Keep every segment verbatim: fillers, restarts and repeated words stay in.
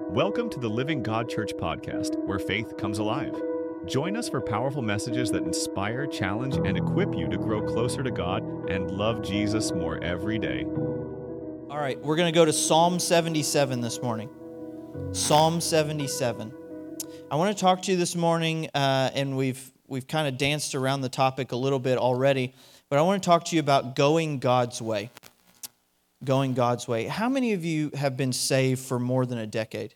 Welcome to the Living God Church podcast, where faith comes alive. Join us for powerful messages that inspire, challenge, and equip you to grow closer to God and love Jesus more every day. All right, we're going to go to Psalm seventy-seven this morning. Psalm seventy-seven. I want to talk to you this morning, uh, and we've we've kind of danced around the topic a little bit already, but I want to talk to you about going God's way. Going God's way. How many of you have been saved for more than a decade?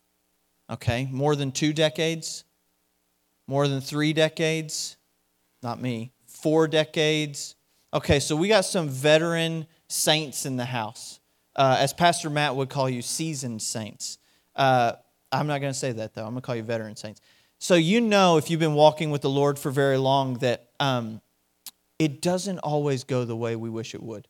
Okay, more than two decades? More than three decades? Not me. Four decades? Okay, so we got some veteran saints in the house. Uh, as Pastor Matt would call you, seasoned saints. Uh, I'm not going to say that, though. I'm going to call you veteran saints. So you know, if you've been walking with the Lord for very long, that um, it doesn't always go the way we wish it would.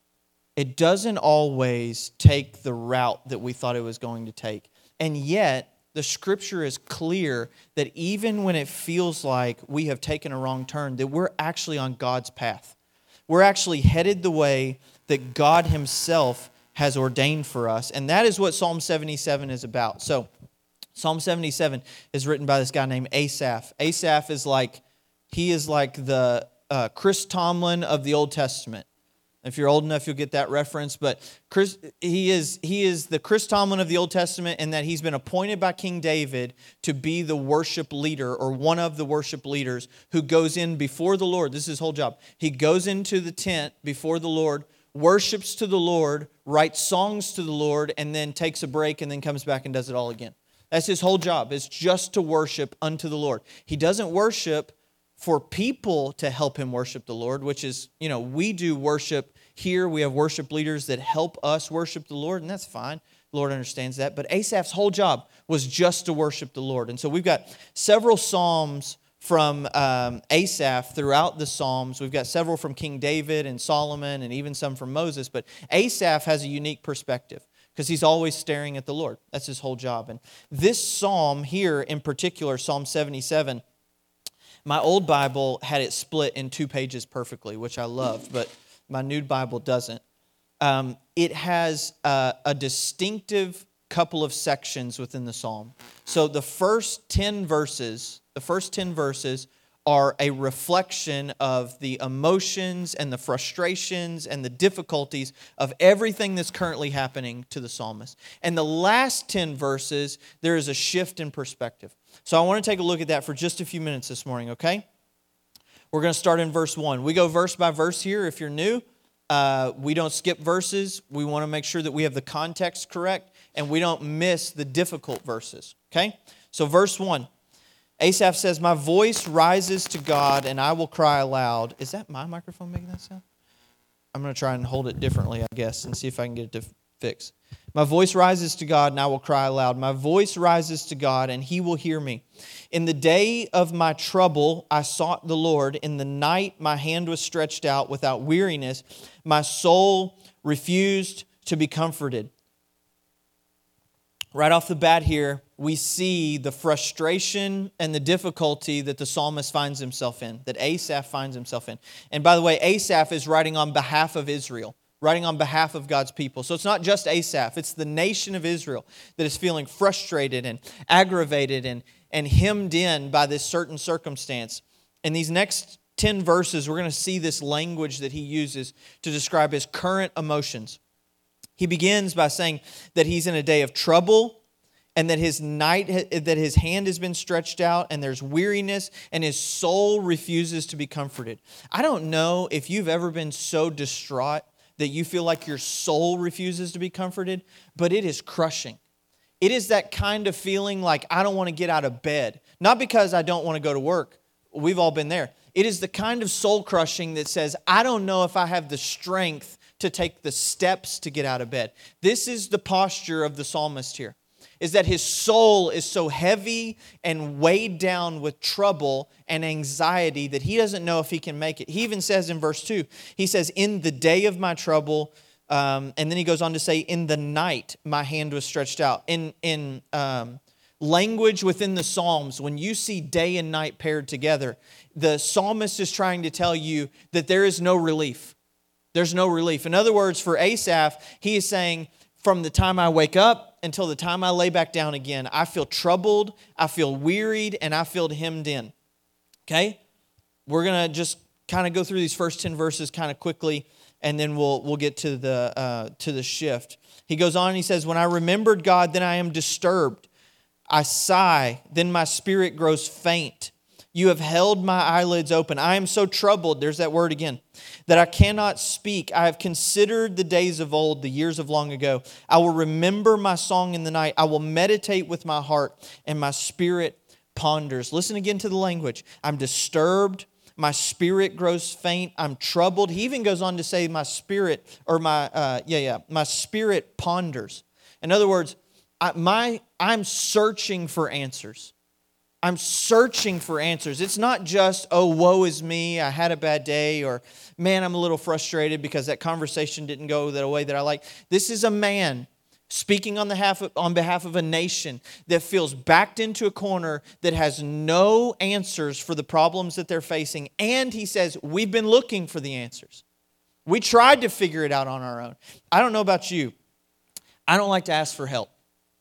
It doesn't always take the route that we thought it was going to take. And yet, the Scripture is clear that even when it feels like we have taken a wrong turn, that we're actually on God's path. We're actually headed the way that God Himself has ordained for us. And that is what Psalm seventy-seven is about. So, Psalm seventy-seven is written by this guy named Asaph. Asaph is like, he is like the uh, Chris Tomlin of the Old Testament. If you're old enough, you'll get that reference. But Chris, he is he is the Chris Tomlin of the Old Testament in that he's been appointed by King David to be the worship leader or one of the worship leaders who goes in before the Lord. This is his whole job. He goes into the tent before the Lord, worships to the Lord, writes songs to the Lord, and then takes a break and then comes back and does it all again. That's his whole job, is just to worship unto the Lord. He doesn't worship for people to help him worship the Lord, which is, you know, we do worship here. We have worship leaders that help us worship the Lord, and that's fine. The Lord understands that. But Asaph's whole job was just to worship the Lord. And so we've got several psalms from um, Asaph throughout the Psalms. We've got several from King David and Solomon and even some from Moses. But Asaph has a unique perspective because he's always staring at the Lord. That's his whole job. And this psalm here in particular, Psalm seventy-seven, my old Bible had it split in two pages perfectly, which I love, but my new Bible doesn't. Um, it has uh, a distinctive couple of sections within the psalm. So the first ten verses, the first ten verses are a reflection of the emotions and the frustrations and the difficulties of everything that's currently happening to the psalmist. And the last ten verses, there is a shift in perspective. So I want to take a look at that for just a few minutes this morning, okay? We're going to start in verse one. We go verse by verse here. If you're new, uh, we don't skip verses. We want to make sure that we have the context correct and we don't miss the difficult verses, okay? So verse one, Asaph says, "My voice rises to God and I will cry aloud." Is that my microphone making that sound? I'm going to try and hold it differently, I guess, and see if I can get it to fix. "My voice rises to God and I will cry aloud. My voice rises to God and He will hear me. In the day of my trouble, I sought the Lord. In the night, my hand was stretched out without weariness. My soul refused to be comforted." Right off the bat here, we see the frustration and the difficulty that the psalmist finds himself in, that Asaph finds himself in. And by the way, Asaph is writing on behalf of Israel, writing on behalf of God's people. So it's not just Asaph, it's the nation of Israel that is feeling frustrated and aggravated and, and hemmed in by this certain circumstance. In these next ten verses, we're going to see this language that he uses to describe his current emotions. He begins by saying that he's in a day of trouble and that his night, that his hand has been stretched out and there's weariness and his soul refuses to be comforted. I don't know if you've ever been so distraught that you feel like your soul refuses to be comforted, but it is crushing. It is that kind of feeling like I don't want to get out of bed. Not because I don't want to go to work. We've all been there. It is the kind of soul crushing that says, I don't know if I have the strength to take the steps to get out of bed. This is the posture of the psalmist here, is that his soul is so heavy and weighed down with trouble and anxiety that he doesn't know if he can make it. He even says in verse two, he says, "In the day of my trouble," um, and then he goes on to say, "In the night my hand was stretched out." In, in um, language within the Psalms, when you see day and night paired together, the psalmist is trying to tell you that there is no relief. There's no relief. In other words, for Asaph, he is saying, from the time I wake up until the time I lay back down again, I feel troubled, I feel wearied, and I feel hemmed in. Okay? We're going to just kind of go through these first ten verses kind of quickly, and then we'll we'll get to the uh, to the shift. He goes on and he says, when I remembered God, then I am disturbed. I sigh, then my spirit grows faint. You have held my eyelids open. I am so troubled, there's that word again, that I cannot speak. I have considered the days of old, the years of long ago. I will remember my song in the night. I will meditate with my heart, and my spirit ponders. Listen again to the language. I'm disturbed. My spirit grows faint. I'm troubled. He even goes on to say my spirit, or my, uh, yeah, yeah, my spirit ponders. In other words, I, my, I'm searching for answers. I'm searching for answers. It's not just, oh, woe is me, I had a bad day, or man, I'm a little frustrated because that conversation didn't go the way that I like. This is a man speaking on behalf of, on behalf of a nation that feels backed into a corner, that has no answers for the problems that they're facing. And he says, we've been looking for the answers. We tried to figure it out on our own. I don't know about you. I don't like to ask for help.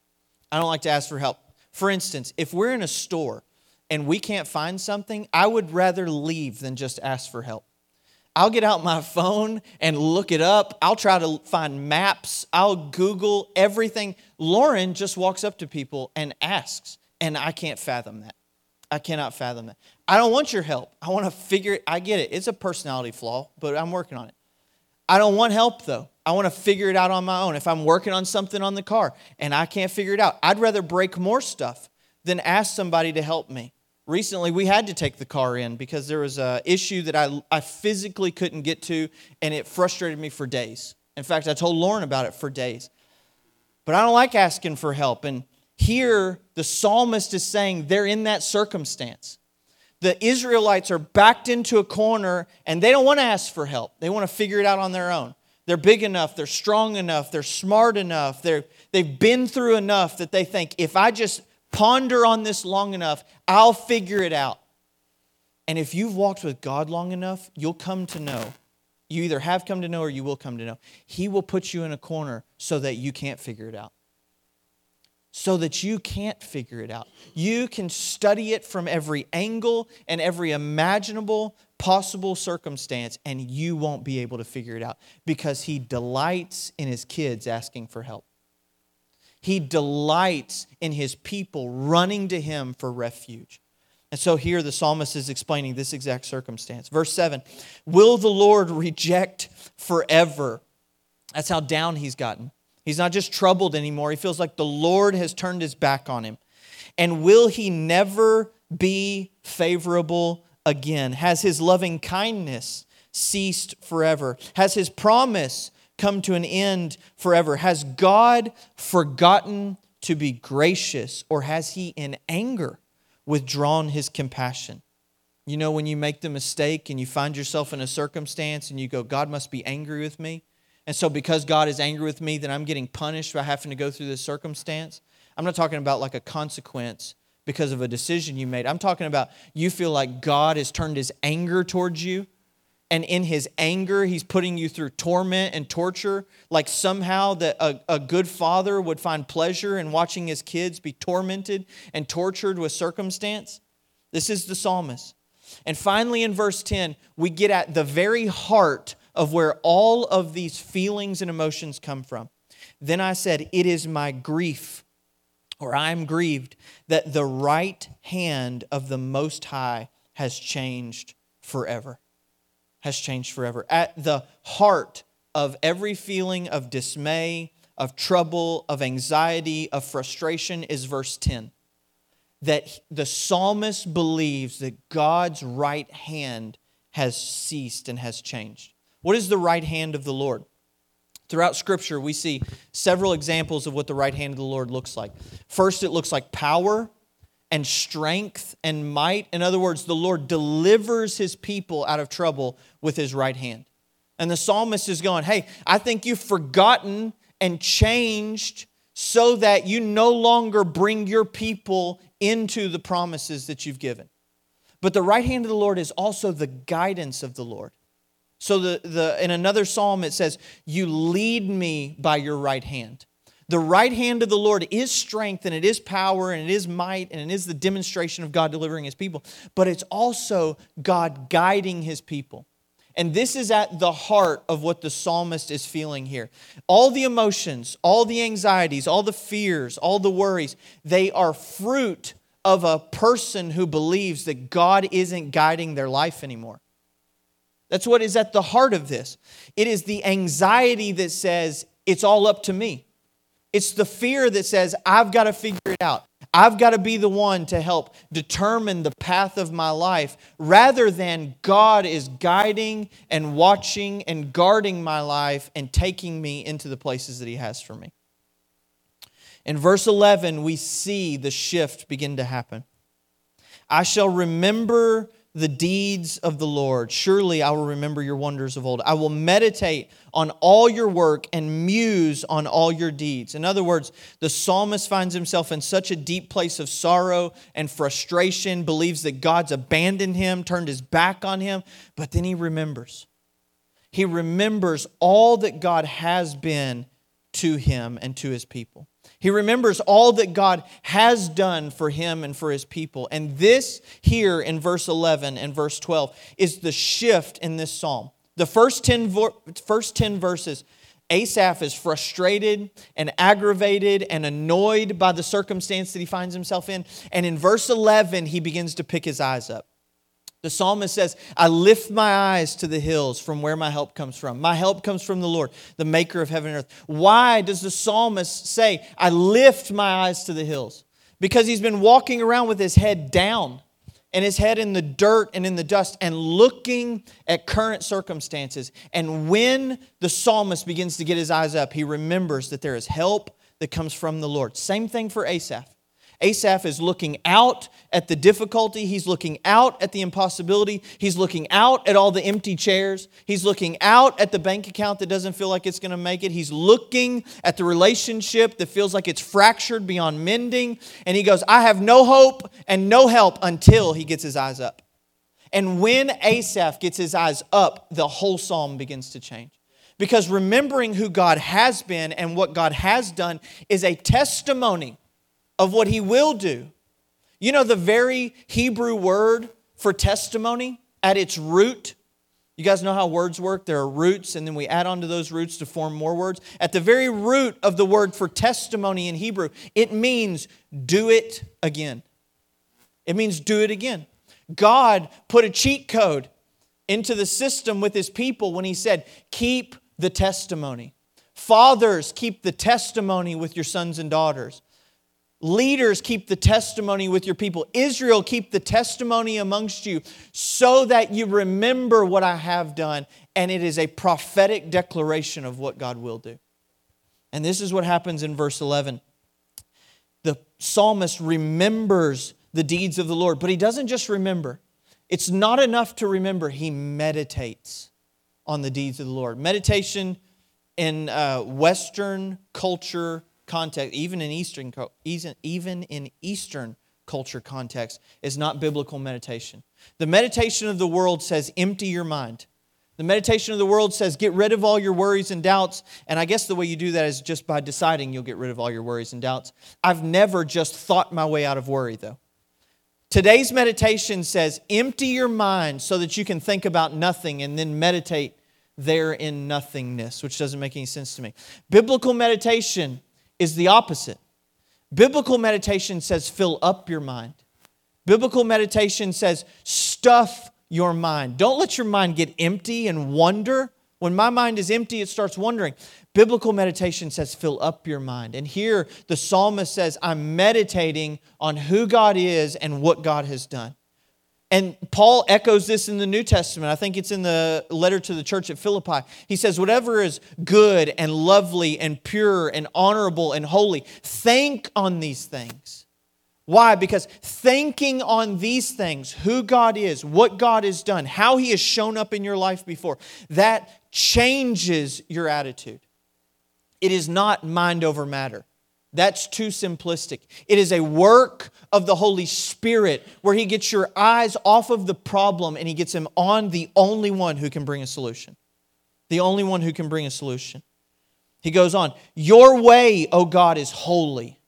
I don't like to ask for help. For instance, if we're in a store and we can't find something, I would rather leave than just ask for help. I'll get out my phone and look it up. I'll try to find maps. I'll Google everything. Lauren just walks up to people and asks, and I can't fathom that. I cannot fathom that. I don't want your help. I want to figure it. I get it. It's a personality flaw, but I'm working on it. I don't want help, though. I want to figure it out on my own. If I'm working on something on the car and I can't figure it out, I'd rather break more stuff than ask somebody to help me. Recently, we had to take the car in because there was an issue that I, I physically couldn't get to, and it frustrated me for days. In fact, I told Lauren about it for days. But I don't like asking for help. And here, the psalmist is saying they're in that circumstance. The Israelites are backed into a corner, and they don't want to ask for help. They want to figure it out on their own. They're big enough, they're strong enough, they're smart enough, they're, they've been through enough that they think, if I just ponder on this long enough, I'll figure it out. And if you've walked with God long enough, you'll come to know. You either have come to know or you will come to know. He will put you in a corner so that you can't figure it out. So that you can't figure it out. You can study it from every angle and every imaginable possible circumstance, and you won't be able to figure it out because He delights in His kids asking for help. He delights in His people running to Him for refuge. And so here the psalmist is explaining this exact circumstance. Verse seven, will the Lord reject forever? That's how down he's gotten. He's not just troubled anymore. He feels like the Lord has turned His back on him. And will He never be favorable again? Has His loving kindness ceased forever? Has His promise come to an end forever? Has God forgotten to be gracious, or has He in anger withdrawn His compassion? You know, when you make the mistake and you find yourself in a circumstance and you go, God must be angry with me. And so because God is angry with me, then I'm getting punished by having to go through this circumstance. I'm not talking about like a consequence because of a decision you made. I'm talking about you feel like God has turned His anger towards you. And in His anger, He's putting you through torment and torture. Like somehow that a, a good father would find pleasure in watching his kids be tormented and tortured with circumstance. This is the psalmist. And finally in verse ten, we get at the very heart of where all of these feelings and emotions come from. Then I said, it is my grief, or I am grieved, that the right hand of the Most High has changed forever. Has changed forever. At the heart of every feeling of dismay, of trouble, of anxiety, of frustration is verse ten. That the psalmist believes that God's right hand has ceased and has changed. What is the right hand of the Lord? Throughout Scripture, we see several examples of what the right hand of the Lord looks like. First, it looks like power and strength and might. In other words, the Lord delivers His people out of trouble with His right hand. And the psalmist is going, hey, I think you've forgotten and changed so that you no longer bring your people into the promises that you've given. But the right hand of the Lord is also the guidance of the Lord. So the, the in another psalm it says, you lead me by your right hand. The right hand of the Lord is strength, and it is power, and it is might, and it is the demonstration of God delivering His people. But it's also God guiding His people. And this is at the heart of what the psalmist is feeling here. All the emotions, all the anxieties, all the fears, all the worries, they are fruit of a person who believes that God isn't guiding their life anymore. That's what is at the heart of this. It is the anxiety that says, it's all up to me. It's the fear that says, I've got to figure it out. I've got to be the one to help determine the path of my life, rather than God is guiding and watching and guarding my life and taking me into the places that He has for me. In verse eleven, we see the shift begin to happen. I shall remember the deeds of the Lord. Surely I will remember your wonders of old. I will meditate on all your work and muse on all your deeds. In other words, the psalmist finds himself in such a deep place of sorrow and frustration, believes that God's abandoned him, turned His back on him, but then he remembers. He remembers all that God has been to him and to His people. He remembers all that God has done for him and for His people. And this here in verse eleven and verse twelve is the shift in this psalm. The first ten, first ten verses, Asaph is frustrated and aggravated and annoyed by the circumstance that he finds himself in. And in verse eleven, he begins to pick his eyes up. The psalmist says, I lift my eyes to the hills from where my help comes from. My help comes from the Lord, the maker of heaven and earth. Why does the psalmist say, I lift my eyes to the hills? Because he's been walking around with his head down and his head in the dirt and in the dust and looking at current circumstances. And when the psalmist begins to get his eyes up, he remembers that there is help that comes from the Lord. Same thing for Asaph. Asaph is looking out at the difficulty. He's looking out at the impossibility. He's looking out at all the empty chairs. He's looking out at the bank account that doesn't feel like it's going to make it. He's looking at the relationship that feels like it's fractured beyond mending. And he goes, I have no hope and no help, until he gets his eyes up. And when Asaph gets his eyes up, the whole psalm begins to change. Because remembering who God has been and what God has done is a testimony of what He will do. You know, the very Hebrew word for testimony at its root, you guys know how words work? There are roots, and then we add on to those roots to form more words. At the very root of the word for testimony in Hebrew, it means do it again. It means do it again. God put a cheat code into the system with His people when He said, keep the testimony. Fathers, keep the testimony with your sons and daughters. Leaders, keep the testimony with your people. Israel, keep the testimony amongst you so that you remember what I have done. And it is a prophetic declaration of what God will do. And this is what happens in verse eleven. The psalmist remembers the deeds of the Lord, but he doesn't just remember. It's not enough to remember. He meditates on the deeds of the Lord. Meditation in uh, Western culture context, even in Eastern, even in Eastern culture context, is not biblical meditation. The meditation of the world says, empty your mind. The meditation of the world says, get rid of all your worries and doubts. And I guess the way you do that is just by deciding you'll get rid of all your worries and doubts. I've never just thought my way out of worry, though. Today's meditation says, empty your mind so that you can think about nothing and then meditate there in nothingness, which doesn't make any sense to me. Biblical meditation is the opposite. Biblical meditation says fill up your mind. Biblical meditation says stuff your mind. Don't let your mind get empty and wonder. When my mind is empty, it starts wondering. Biblical meditation says fill up your mind. And here the psalmist says, I'm meditating on who God is and what God has done. And Paul echoes this in the New Testament. I think it's in the letter to the church at Philippi. He says, whatever is good and lovely and pure and honorable and holy, think on these things. Why? Because thinking on these things, who God is, what God has done, how He has shown up in your life before, that changes your attitude. It is not mind over matter. That's too simplistic. It is a work of the Holy Spirit where He gets your eyes off of the problem and He gets them on the only one who can bring a solution. The only one who can bring a solution. He goes on, your way, O God, is holy.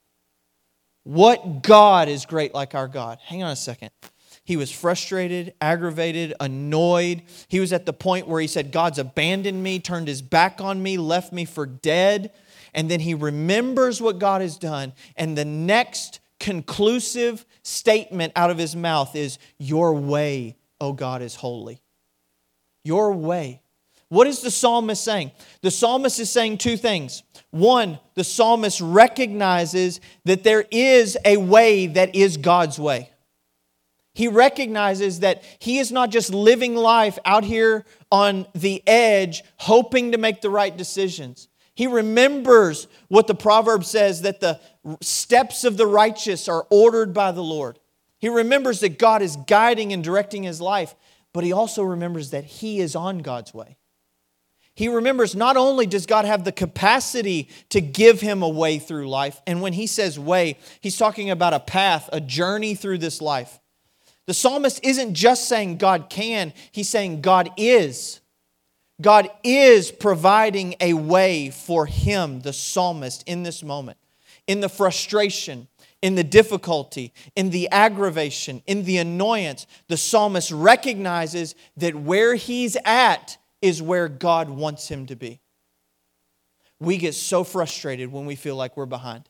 What God is great like our God? Hang on a second. He was frustrated, aggravated, annoyed. He was at the point where he said, God's abandoned me, turned His back on me, left me for dead. And then he remembers what God has done. And the next conclusive statement out of his mouth is, your way, O God, is holy. Your way. What is the psalmist saying? The psalmist is saying two things. One, the psalmist recognizes that there is a way that is God's way. He recognizes that he is not just living life out here on the edge, hoping to make the right decisions. He remembers what the proverb says, that the steps of the righteous are ordered by the Lord. He remembers that God is guiding and directing his life, but he also remembers that he is on God's way. He remembers not only does God have the capacity to give him a way through life, and when he says way, he's talking about a path, a journey through this life. The psalmist isn't just saying God can, he's saying God is. God is providing a way for him, the psalmist, in this moment. In the frustration, in the difficulty, in the aggravation, in the annoyance, the psalmist recognizes that where he's at is where God wants him to be. We get so frustrated when we feel like we're behind.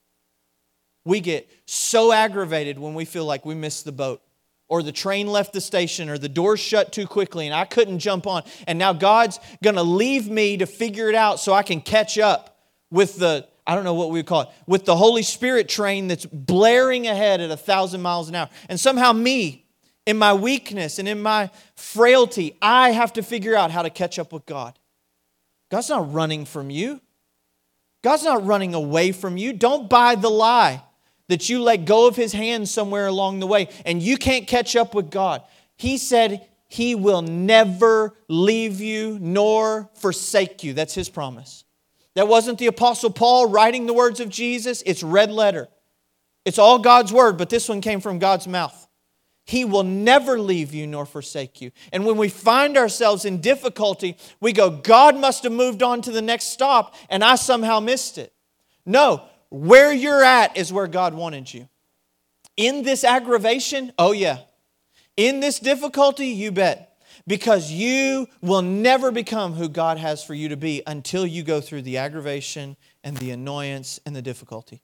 We get so aggravated when we feel like we missed the boat, or the train left the station, or the doors shut too quickly and I couldn't jump on. And now God's going to leave me to figure it out so I can catch up with the, I don't know what we would call it, with the Holy Spirit train that's blaring ahead at a thousand miles an hour. And somehow me, in my weakness and in my frailty, I have to figure out how to catch up with God. God's not running from you. God's not running away from you. Don't buy the lie that you let go of His hand somewhere along the way and you can't catch up with God. He said He will never leave you nor forsake you. That's His promise. That wasn't the Apostle Paul writing the words of Jesus. It's red letter. It's all God's word, but this one came from God's mouth. He will never leave you nor forsake you. And when we find ourselves in difficulty, we go, God must have moved on to the next stop and I somehow missed it. No, where you're at is where God wanted you. In this aggravation, oh yeah. In this difficulty, you bet. Because you will never become who God has for you to be until you go through the aggravation and the annoyance and the difficulty.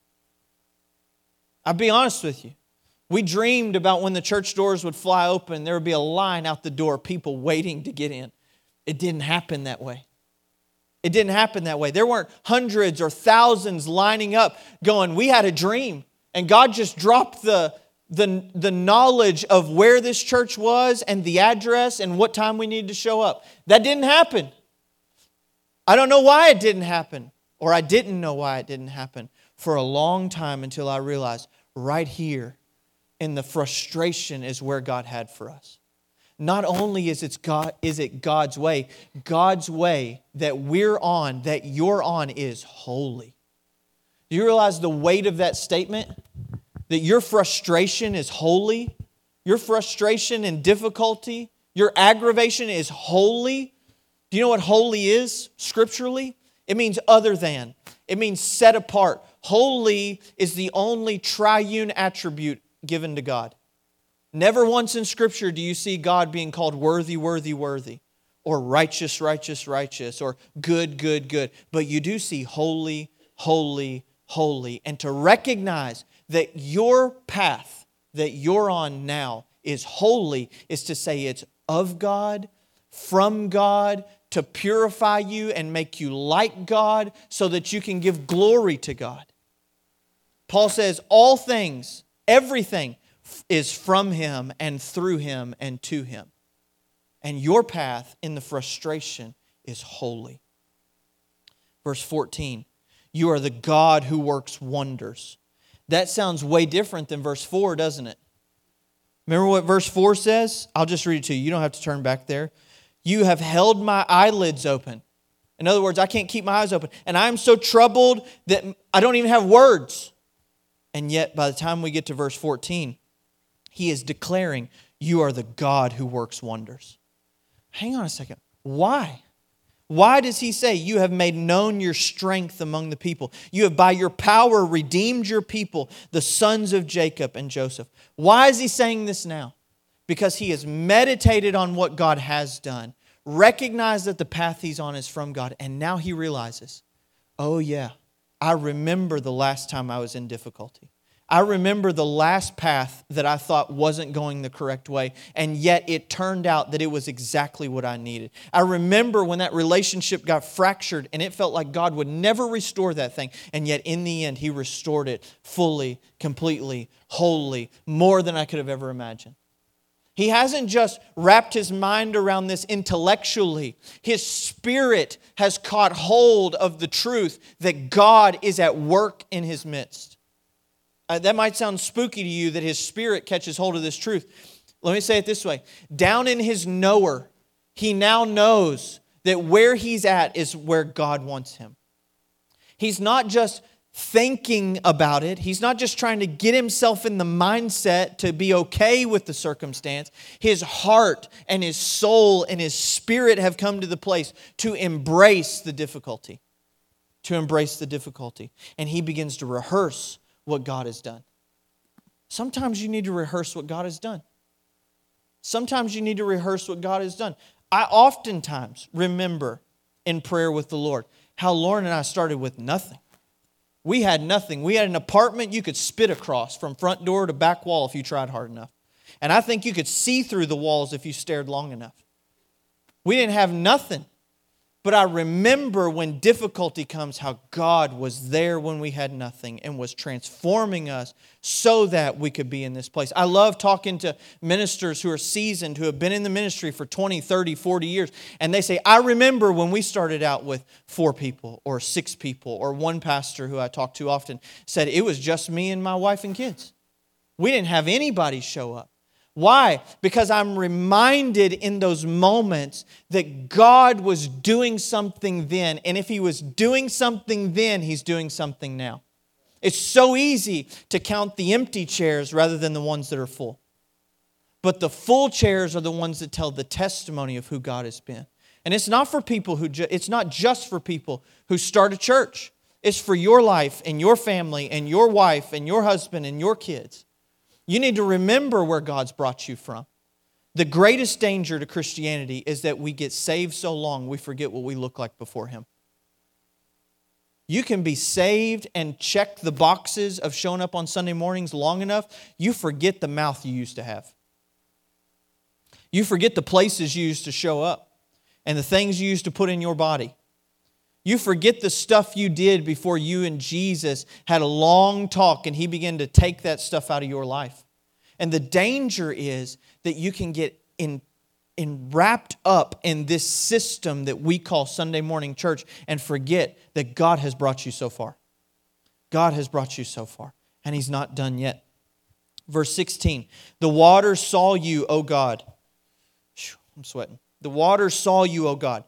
I'll be honest with you. We dreamed about when the church doors would fly open, there would be a line out the door, people waiting to get in. It didn't happen that way. It didn't happen that way. There weren't hundreds or thousands lining up going, we had a dream. And God just dropped the, the, the knowledge of where this church was and the address and what time we needed to show up. That didn't happen. I don't know why it didn't happen. Or I didn't know why it didn't happen for a long time until I realized right here, and the frustration is where God had for us. Not only is it, God, is it God's way, God's way that we're on, that you're on is holy. Do you realize the weight of that statement? That your frustration is holy? Your frustration and difficulty, your aggravation is holy? Do you know what holy is scripturally? It means other than. It means set apart. Holy is the only triune attribute given to God. Never once in Scripture do you see God being called worthy, worthy, worthy, or righteous, righteous, righteous, or good, good, good. But you do see holy, holy, holy. And to recognize that your path that you're on now is holy is to say it's of God, from God, to purify you and make you like God so that you can give glory to God. Paul says all things, everything is from Him and through Him and to Him. And your path in the frustration is holy. Verse fourteen, you are the God who works wonders. That sounds way different than verse four, doesn't it? Remember what verse four says? I'll just read it to you. You don't have to turn back there. You have held my eyelids open. In other words, I can't keep my eyes open. And I'm so troubled that I don't even have words. And yet, by the time we get to verse fourteen, he is declaring, you are the God who works wonders. Hang on a second. Why? Why does he say, you have made known your strength among the people? You have by your power redeemed your people, the sons of Jacob and Joseph. Why is he saying this now? Because he has meditated on what God has done, recognized that the path he's on is from God, and now he realizes, oh yeah, I remember the last time I was in difficulty. I remember the last path that I thought wasn't going the correct way, and yet it turned out that it was exactly what I needed. I remember when that relationship got fractured and it felt like God would never restore that thing, and yet in the end, He restored it fully, completely, wholly, more than I could have ever imagined. He hasn't just wrapped his mind around this intellectually. His spirit has caught hold of the truth that God is at work in his midst. Uh, that might sound spooky to you that his spirit catches hold of this truth. Let me say it this way. Down in his knower, he now knows that where he's at is where God wants him. He's not just thinking about it. He's not just trying to get himself in the mindset to be okay with the circumstance. His heart and his soul and his spirit have come to the place to embrace the difficulty. To embrace the difficulty. And he begins to rehearse what God has done. Sometimes you need to rehearse what God has done. Sometimes you need to rehearse what God has done. I oftentimes remember in prayer with the Lord how Lauren and I started with nothing. We had nothing. We had an apartment you could spit across from front door to back wall if you tried hard enough. And I think you could see through the walls if you stared long enough. We didn't have nothing. But I remember when difficulty comes, how God was there when we had nothing and was transforming us so that we could be in this place. I love talking to ministers who are seasoned, who have been in the ministry for twenty, thirty, forty years. And they say, I remember when we started out with four people or six people, or one pastor who I talk to often said, it was just me and my wife and kids. We didn't have anybody show up. Why? Because I'm reminded in those moments that God was doing something then. And if He was doing something then, He's doing something now. It's so easy to count the empty chairs rather than the ones that are full. But the full chairs are the ones that tell the testimony of who God has been. And it's not for people who, ju- it's not just for people who start a church. It's for your life and your family and your wife and your husband and your kids. You need to remember where God's brought you from. The greatest danger to Christianity is that we get saved so long we forget what we look like before Him. You can be saved and check the boxes of showing up on Sunday mornings long enough, you forget the mouth you used to have. You forget the places you used to show up and the things you used to put in your body. You forget the stuff you did before you and Jesus had a long talk and He began to take that stuff out of your life. And the danger is that you can get in, in wrapped up in this system that we call Sunday morning church and forget that God has brought you so far. God has brought you so far, and He's not done yet. Verse sixteen, the waters saw you, O God. I'm sweating. The waters saw you, O God.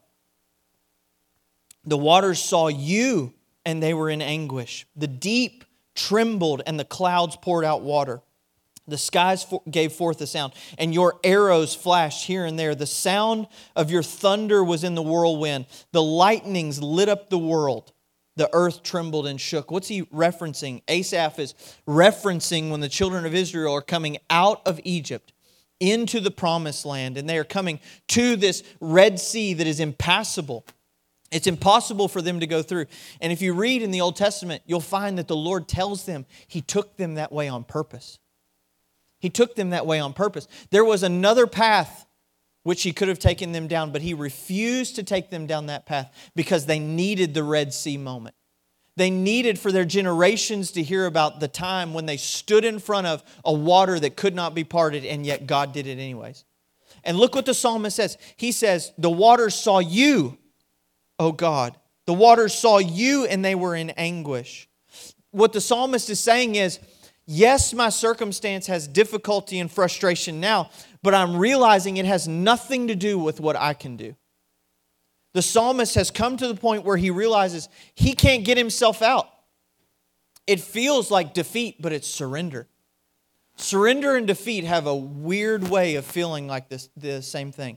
The waters saw you, and they were in anguish. The deep trembled, and the clouds poured out water. The skies gave forth a sound, and your arrows flashed here and there. The sound of your thunder was in the whirlwind. The lightnings lit up the world. The earth trembled and shook. What's he referencing? Asaph is referencing when the children of Israel are coming out of Egypt into the promised land, and they are coming to this Red Sea that is impassable. It's impossible for them to go through. And if you read in the Old Testament, you'll find that the Lord tells them He took them that way on purpose. He took them that way on purpose. There was another path which He could have taken them down, but He refused to take them down that path because they needed the Red Sea moment. They needed for their generations to hear about the time when they stood in front of a water that could not be parted, and yet God did it anyways. And look what the psalmist says. He says, the waters saw you, O God. The waters saw you and they were in anguish. What the psalmist is saying is, yes, my circumstance has difficulty and frustration now, but I'm realizing it has nothing to do with what I can do. The psalmist has come to the point where he realizes he can't get himself out. It feels like defeat, but it's surrender. Surrender and defeat have a weird way of feeling like this, the same thing.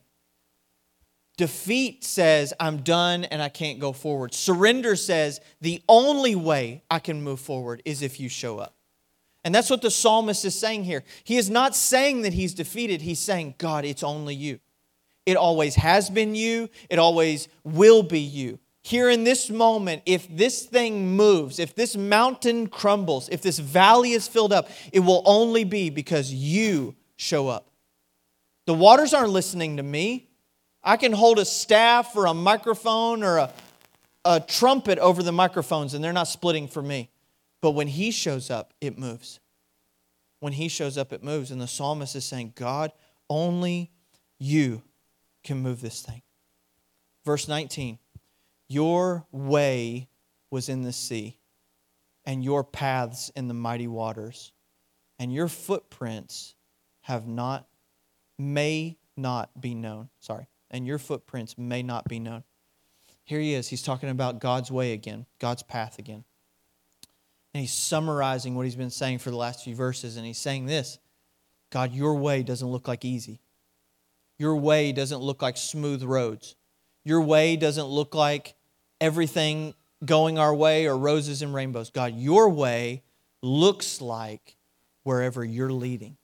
Defeat says, I'm done and I can't go forward. Surrender says, the only way I can move forward is if you show up. And that's what the psalmist is saying here. He is not saying that he's defeated. He's saying, God, it's only you. It always has been you. It always will be you. Here in this moment, if this thing moves, if this mountain crumbles, if this valley is filled up, it will only be because you show up. The waters aren't listening to me. I can hold a staff or a microphone or a, a trumpet over the microphones and they're not splitting for me. But when He shows up, it moves. When He shows up, it moves. And the psalmist is saying, God, only you can move this thing. Verse nineteen, your way was in the sea, and your paths in the mighty waters, and your footprints have not, may not be known. Sorry. And your footprints may not be known. Here he is. He's talking about God's way again, God's path again. And he's summarizing what he's been saying for the last few verses. And he's saying this, God, your way doesn't look like easy. Your way doesn't look like smooth roads. Your way doesn't look like everything going our way or roses and rainbows. God, your way looks like wherever you're leading.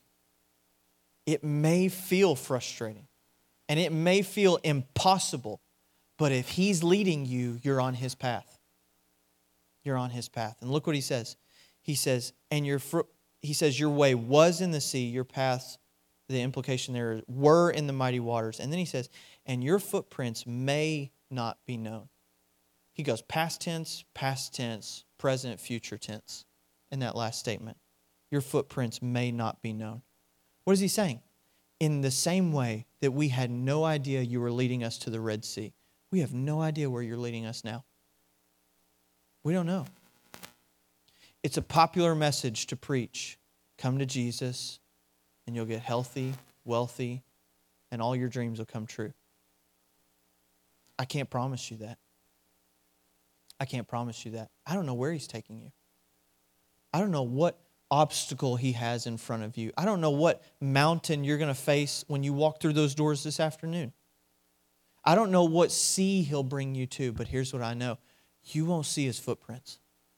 It may feel frustrating and it may feel impossible, but if He's leading you, you're on His path. You're on His path. And look what He says. He says, and your fr- He says, your way was in the sea, your paths, the implication there, were in the mighty waters. And then He says, and your footprints may not be known. He goes past tense, past tense, present, future tense in that last statement. Your footprints may not be known. What is He saying? In the same way that we had no idea you were leading us to the Red Sea, we have no idea where you're leading us now. We don't know. It's a popular message to preach. Come to Jesus and you'll get healthy, wealthy, and all your dreams will come true. I can't promise you that. I can't promise you that. I don't know where He's taking you. I don't know what obstacle He has in front of you. I don't know what mountain you're going to face when you walk through those doors this afternoon. I don't know what sea He'll bring you to, but here's what I know. You won't see His footprints.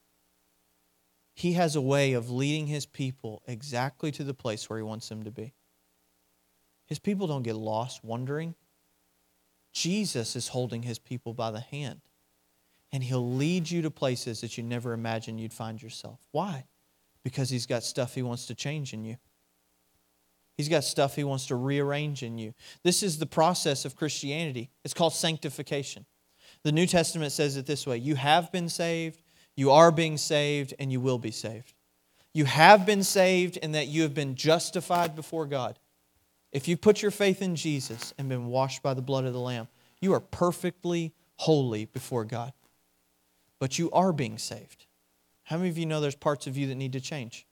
He has a way of leading His people exactly to the place where He wants them to be. His people don't get lost wandering. Jesus is holding His people by the hand. And He'll lead you to places that you never imagined you'd find yourself. Why? Because He's got stuff He wants to change in you. He's got stuff He wants to rearrange in you. This is the process of Christianity. It's called sanctification. The New Testament says it this way. You have been saved, you are being saved, and you will be saved. You have been saved in that you have been justified before God. If you put your faith in Jesus and been washed by the blood of the Lamb, you are perfectly holy before God. But you are being saved. How many of you know there's parts of you that need to change?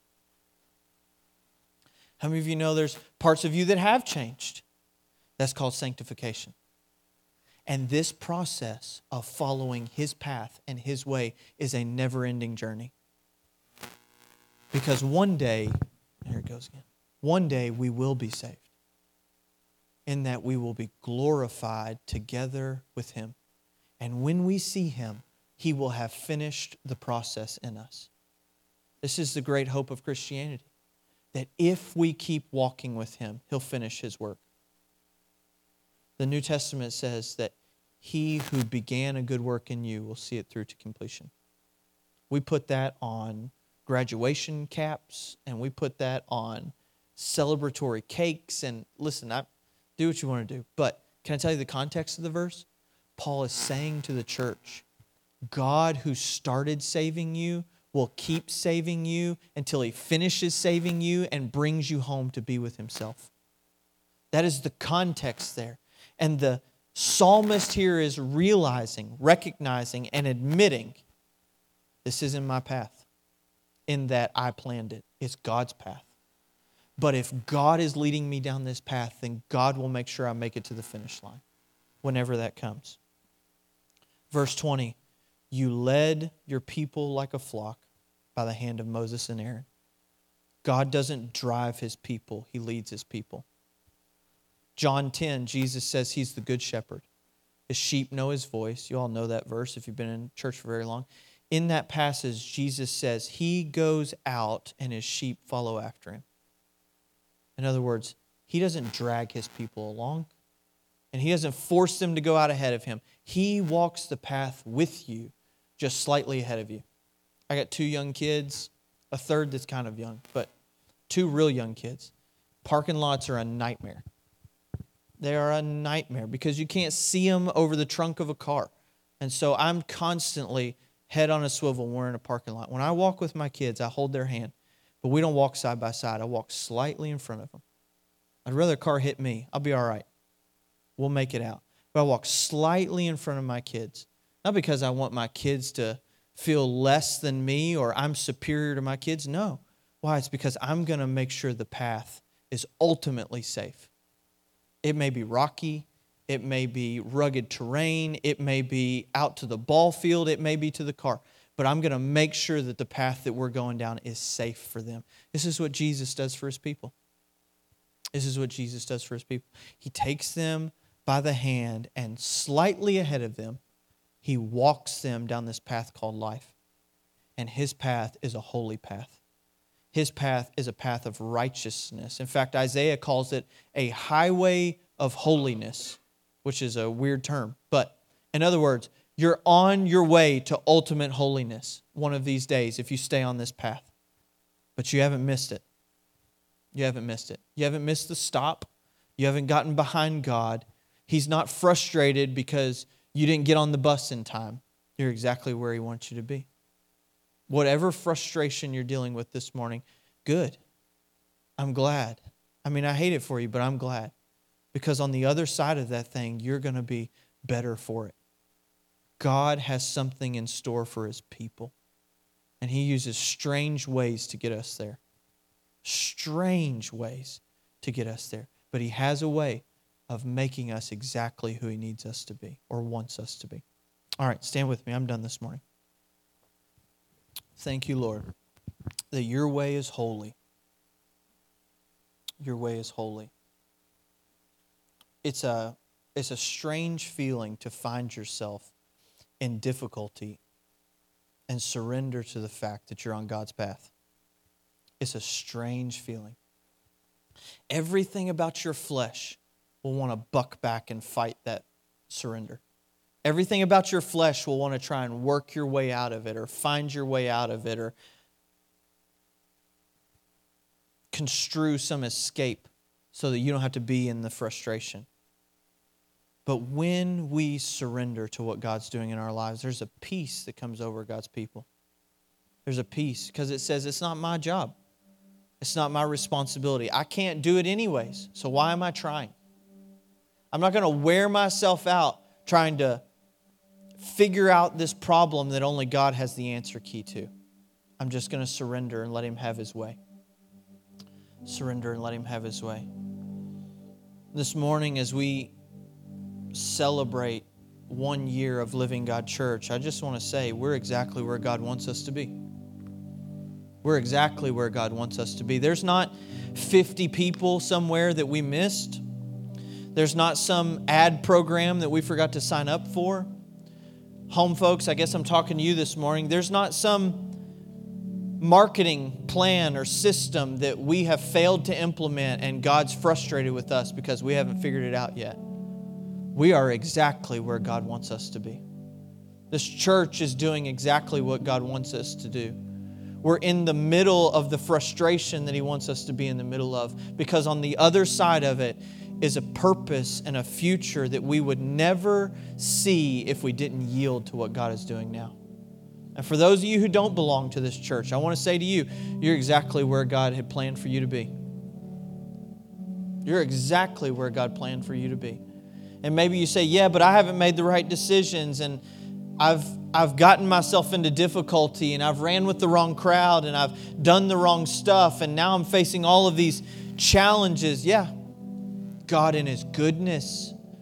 How many of you know there's parts of you that have changed? That's called sanctification. And this process of following His path and His way is a never-ending journey. Because one day, there it goes again, one day we will be saved. In that we will be glorified together with Him. And when we see Him, He will have finished the process in us. This is the great hope of Christianity. That if we keep walking with Him, He'll finish His work. The New Testament says that He who began a good work in you will see it through to completion. We put that on graduation caps, and we put that on celebratory cakes. And listen, I do what you want to do. But can I tell you the context of the verse? Paul is saying to the church, God who started saving you will keep saving you until He finishes saving you and brings you home to be with Himself. That is the context there. And the psalmist here is realizing, recognizing, and admitting, this isn't my path, in that I planned it. It's God's path. But if God is leading me down this path, then God will make sure I make it to the finish line, whenever that comes. Verse twenty, you led your people like a flock by the hand of Moses and Aaron. God doesn't drive his people, he leads his people. John ten, Jesus says he's the good shepherd. His sheep know his voice. You all know that verse if you've been in church for very long. In that passage, Jesus says he goes out and his sheep follow after him. In other words, he doesn't drag his people along, and he doesn't force them to go out ahead of him. He walks the path with you, just slightly ahead of you. I got two young kids, a third that's kind of young, but two real young kids. Parking lots are a nightmare. They are a nightmare because you can't see them over the trunk of a car. And so I'm constantly head on a swivel when we're in a parking lot. When I walk with my kids, I hold their hand, but we don't walk side by side. I walk slightly in front of them. I'd rather a car hit me. I'll be all right. We'll make it out. But I walk slightly in front of my kids. Not because I want my kids to feel less than me or I'm superior to my kids. No. Why? It's because I'm going to make sure the path is ultimately safe. It may be rocky. It may be rugged terrain. It may be out to the ball field. It may be to the car. But I'm going to make sure that the path that we're going down is safe for them. This is what Jesus does for his people. This is what Jesus does for his people. He takes them by the hand and slightly ahead of them, he walks them down this path called life. And his path is a holy path. His path is a path of righteousness. In fact, Isaiah calls it a highway of holiness, which is a weird term. But in other words, you're on your way to ultimate holiness one of these days if you stay on this path. But you haven't missed it. You haven't missed it. You haven't missed the stop. You haven't gotten behind God. He's not frustrated because you didn't get on the bus in time. You're exactly where he wants you to be. Whatever frustration you're dealing with this morning, good. I'm glad. I mean, I hate it for you, but I'm glad. Because on the other side of that thing, you're going to be better for it. God has something in store for his people. And he uses strange ways to get us there. Strange ways to get us there. But he has a way of making us exactly who he needs us to be or wants us to be. All right, stand with me. I'm done this morning. Thank you, Lord, that your way is holy. Your way is holy. It's a, it's a strange feeling to find yourself in difficulty and surrender to the fact that you're on God's path. It's a strange feeling. Everything about your flesh will want to buck back and fight that surrender. Everything about your flesh will want to try and work your way out of it or find your way out of it or construe some escape so that you don't have to be in the frustration. But when we surrender to what God's doing in our lives, there's a peace that comes over God's people. There's a peace because it says it's not my job. It's not my responsibility. I can't do it anyways, so why am I trying? I'm not going to wear myself out trying to figure out this problem that only God has the answer key to. I'm just going to surrender and let him have his way. Surrender and let him have his way. This morning as we celebrate one year of Living God Church, I just want to say we're exactly where God wants us to be. We're exactly where God wants us to be. There's not fifty people somewhere that we missed. There's not some ad program that we forgot to sign up for. Home folks, I guess I'm talking to you this morning. There's not some marketing plan or system that we have failed to implement and God's frustrated with us because we haven't figured it out yet. We are exactly where God wants us to be. This church is doing exactly what God wants us to do. We're in the middle of the frustration that he wants us to be in the middle of, because on the other side of it is a purpose and a future that we would never see if we didn't yield to what God is doing now. And for those of you who don't belong to this church, I want to say to you, you're exactly where God had planned for you to be. You're exactly where God planned for you to be. And maybe you say, yeah, but I haven't made the right decisions and I've I've gotten myself into difficulty and I've ran with the wrong crowd and I've done the wrong stuff and now I'm facing all of these challenges. Yeah, God in his goodness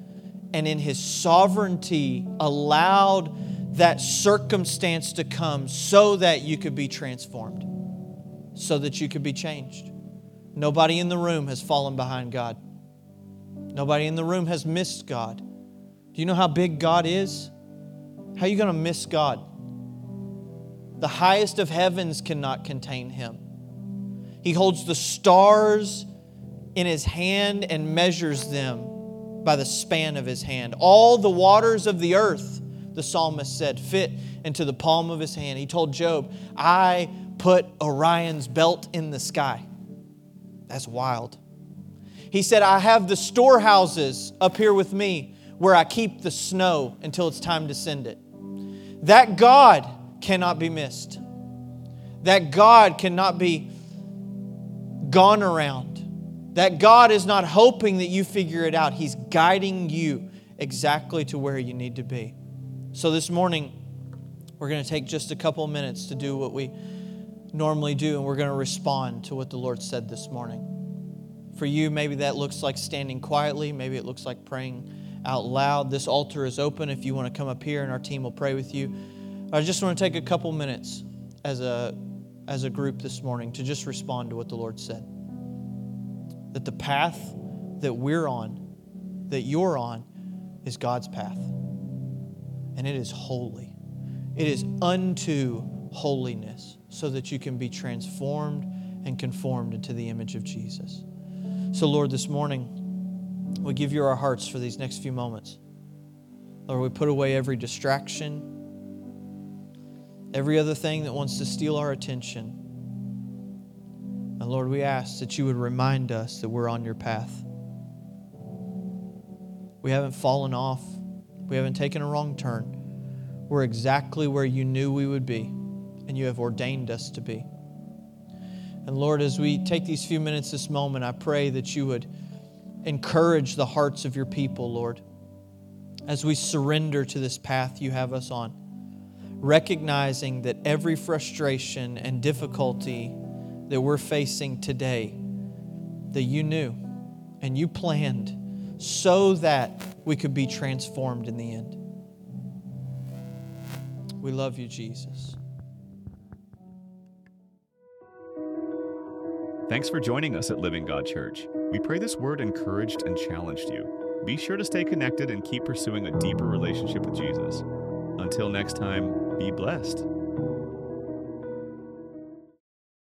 and in His sovereignty allowed that circumstance to come so that you could be transformed, so that you could be changed. Nobody in the room has fallen behind God. Nobody in the room has missed God. Do you know how big God is? How are you going to miss God? The highest of heavens cannot contain Him. He holds the stars in His hand and measures them by the span of His hand. All the waters of the earth, the psalmist said, fit into the palm of His hand. He told Job, I put Orion's belt in the sky. That's wild. He said, I have the storehouses up here with me where I keep the snow until it's time to send it. That God cannot be missed. That God cannot be gone around. That God is not hoping that you figure it out. He's guiding you exactly to where you need to be. So this morning, we're going to take just a couple of minutes to do what we normally do, and we're going to respond to what the Lord said this morning. For you, maybe that looks like standing quietly. Maybe it looks like praying out loud. This altar is open if you want to come up here, and our team will pray with you. I just want to take a couple minutes as a, as a group this morning to just respond to what the Lord said. That the path that we're on, that you're on, is God's path. And it is holy. It is unto holiness so that you can be transformed and conformed into the image of Jesus. So Lord, this morning, we give you our hearts for these next few moments. Lord, we put away every distraction, every other thing that wants to steal our attention. And Lord, we ask that you would remind us that we're on your path. We haven't fallen off. We haven't taken a wrong turn. We're exactly where you knew we would be, and you have ordained us to be. And Lord, as we take these few minutes this moment, I pray that you would encourage the hearts of your people, Lord, as we surrender to this path you have us on, recognizing that every frustration and difficulty that we're facing today, that you knew and you planned so that we could be transformed in the end. We love you, Jesus. Thanks for joining us at Living God Church. We pray this word encouraged and challenged you. Be sure to stay connected and keep pursuing a deeper relationship with Jesus. Until next time, be blessed.